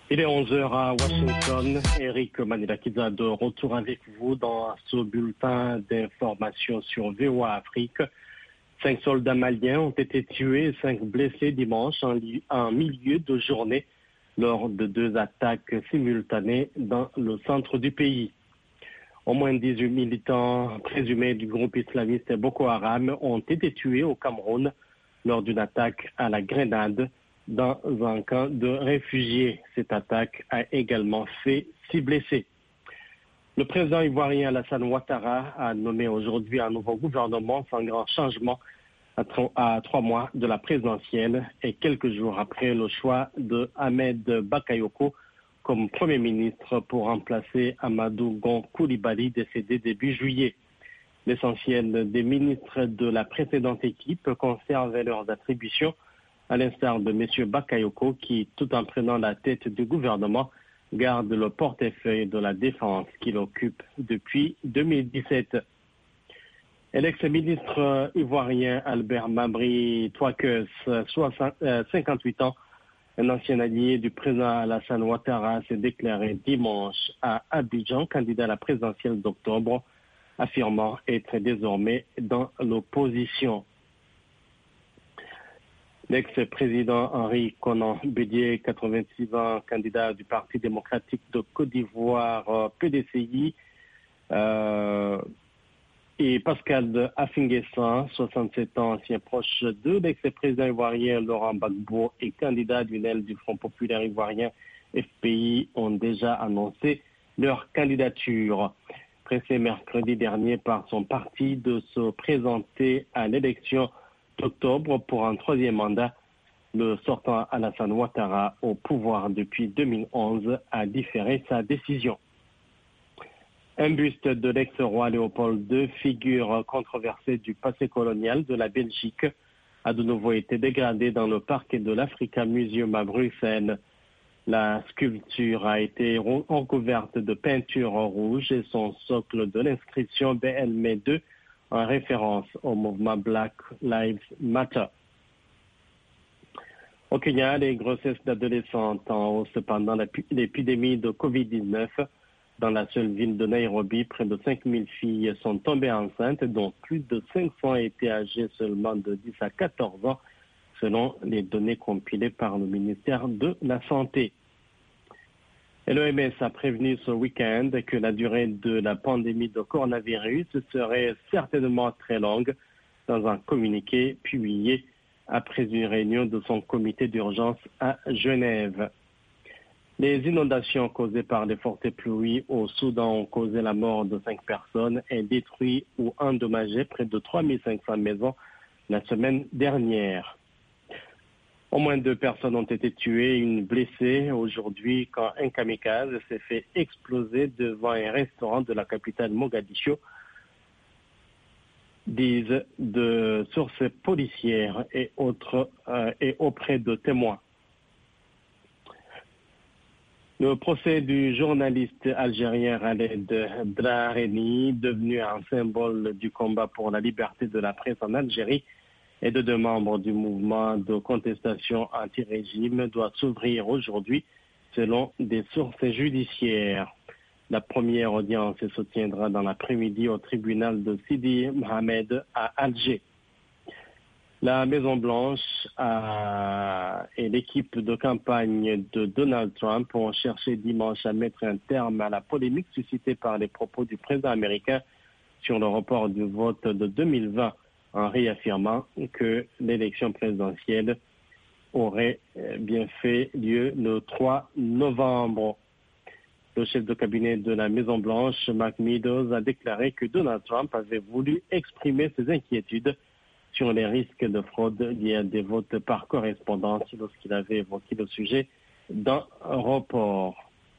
Il est 11 heures à Washington. Eric Manilakiza de retour avec vous dans ce bulletin d'information sur VOA Afrique. 5 soldats maliens ont été tués et 5 blessés dimanche en milieu de journée lors de 2 attaques simultanées dans le centre du pays. Au moins 18 militants présumés du groupe islamiste Boko Haram ont été tués au Cameroun lors d'une attaque à la grenade dans un camp de réfugiés. Cette attaque a également fait 6 blessés. Le président ivoirien Alassane Ouattara a nommé aujourd'hui un nouveau gouvernement sans grand changement à 3 mois de la présidentielle et quelques jours après le choix de Ahmed Bakayoko comme Premier ministre pour remplacer Amadou Gon Coulibaly décédé début juillet. L'essentiel des ministres de la précédente équipe conservent leurs attributions, à l'instar de M. Bakayoko qui, tout en prenant la tête du gouvernement, garde le portefeuille de la défense qu'il occupe depuis 2017. Et l'ex-ministre ivoirien Albert Mabry Touakeus, 58 ans, un ancien allié du président Alassane Ouattara, s'est déclaré dimanche à Abidjan, candidat à la présidentielle d'octobre, affirmant être désormais dans l'opposition. L'ex-président Henri Konan Bédié, 86 ans, candidat du Parti démocratique de Côte d'Ivoire, PDCI, et Pascal Affinguessan, 67 ans, ancien proche de l'ex-président ivoirien Laurent Gbagbo et candidat d'une aile du Front populaire ivoirien FPI, ont déjà annoncé leur candidature. Pressé mercredi dernier par son parti de se présenter à l'élection d'octobre pour un 3e mandat, le sortant Alassane Ouattara, au pouvoir depuis 2011, a différé sa décision. Un buste de l'ex-roi Léopold II, figure controversée du passé colonial de la Belgique, a de nouveau été dégradé dans le parquet de l'Africa Museum à Bruxelles. La sculpture a été recouverte de peinture rouge et son socle de l'inscription BLM 2 en référence au mouvement Black Lives Matter. Au Kenya, les grossesses d'adolescentes en hausse pendant l'épidémie de Covid-19. Dans la seule ville de Nairobi, près de 5000 filles sont tombées enceintes, dont plus de 500 étaient âgées seulement de 10 à 14 ans, selon les données compilées par le ministère de la Santé. Et l'OMS a prévenu ce week-end que la durée de la pandémie de coronavirus serait certainement très longue dans un communiqué publié après une réunion de son comité d'urgence à Genève. Les inondations causées par les fortes pluies au Soudan ont causé la mort de 5 personnes et détruit ou endommagé près de 3500 maisons la semaine dernière. Au moins 2 personnes ont été tuées et une blessée aujourd'hui quand un kamikaze s'est fait exploser devant un restaurant de la capitale Mogadiscio, disent de sources policières et auprès de témoins. Le procès du journaliste algérien Khaled Drareni, devenu un symbole du combat pour la liberté de la presse en Algérie, et de 2 membres du mouvement de contestation anti-régime, doit s'ouvrir aujourd'hui, selon des sources judiciaires. La première audience se tiendra dans l'après-midi au tribunal de Sidi Mohamed à Alger. La Maison-Blanche et l'équipe de campagne de Donald Trump ont cherché dimanche à mettre un terme à la polémique suscitée par les propos du président américain sur le report du vote de 2020, en réaffirmant que l'élection présidentielle aurait bien fait lieu le 3 novembre. Le chef de cabinet de la Maison-Blanche, Mark Meadows, a déclaré que Donald Trump avait voulu exprimer ses inquiétudes sur les risques de fraude liés à des votes par correspondance lorsqu'il avait évoqué le sujet d'un report.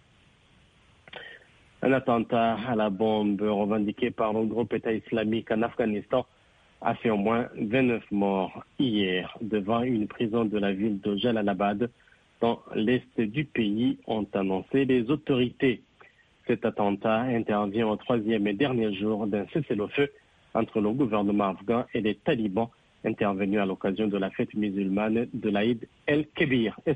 Un attentat à la bombe revendiqué par le groupe État islamique en Afghanistan a fait au moins 29 morts hier devant une prison de la ville de Jalalabad dans l'est du pays, ont annoncé les autorités. Cet attentat intervient au 3e et dernier jour d'un cessez-le-feu entre le gouvernement afghan et les talibans intervenus à l'occasion de la fête musulmane de l'Aïd el-Kébir. Et